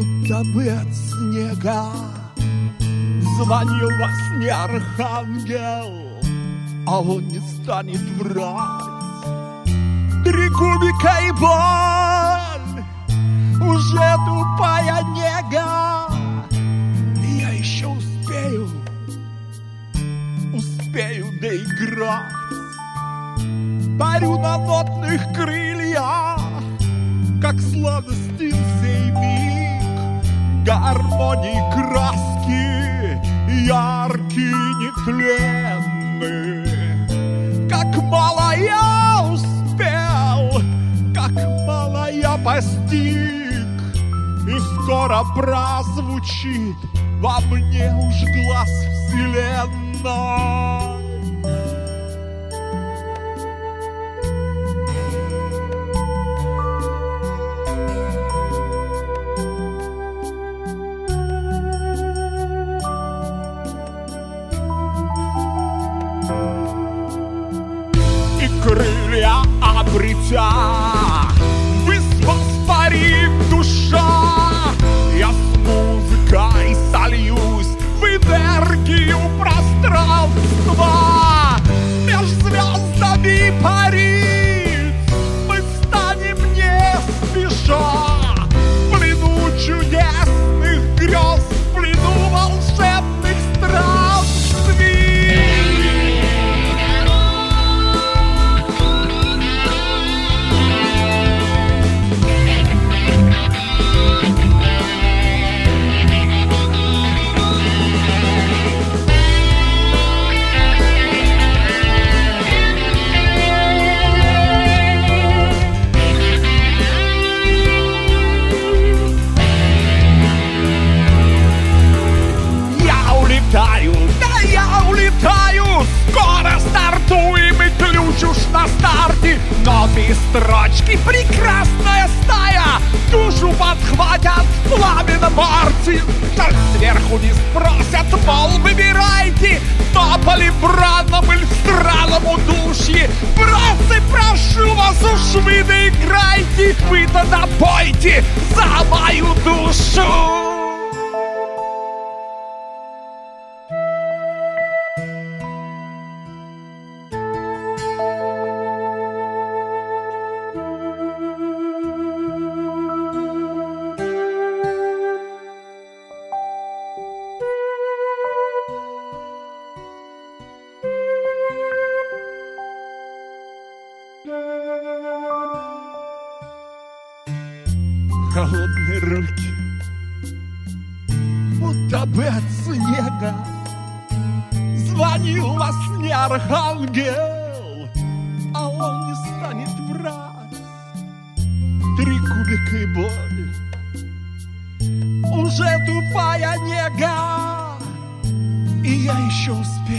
будто бы от снега. Звонил во сне архангел, а он не станет врать. 3 кубика и боль, уже тупая нега. И я еще успею доиграть. Парю на нотных крыльях, как сладостен сей миг. Гармонии краски яркие, нетленные. Как мало я успел, как мало я постиг. И скоро прозвучит во мне уж глас вселенной. Крылья обретя, воспарит душа. Я с музыкой сольюсь в энергию пространства. Меж звездами парить мы станем не спеша. В плену чудесных грез, в плену волшебных странствий. Скоро стартуем, и ключ уж на старте. Ноты, строчки, прекрасная стая душу подхватят в пламенном марте. Так сверху не спросят, мол, выбирайте на полибранном или в странном удушье. Братцы, прошу вас, уж вы доиграйте, вы-то напойте за мою душу. Холодные руки, будто бы от снега. Звонил во сне архангел, а он не станет врать. 3 кубика и боль, уже тупая нега. И я еще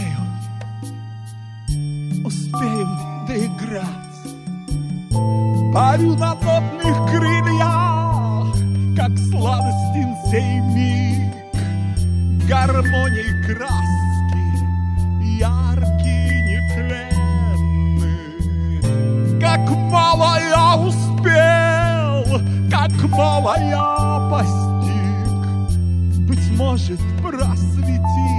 успею доиграть. Парю на нотных крыльях, как сладостен сей миг. Гармонии краски яркие, нетленные. Как мало я успел, как мало я постиг. Быть может, просвети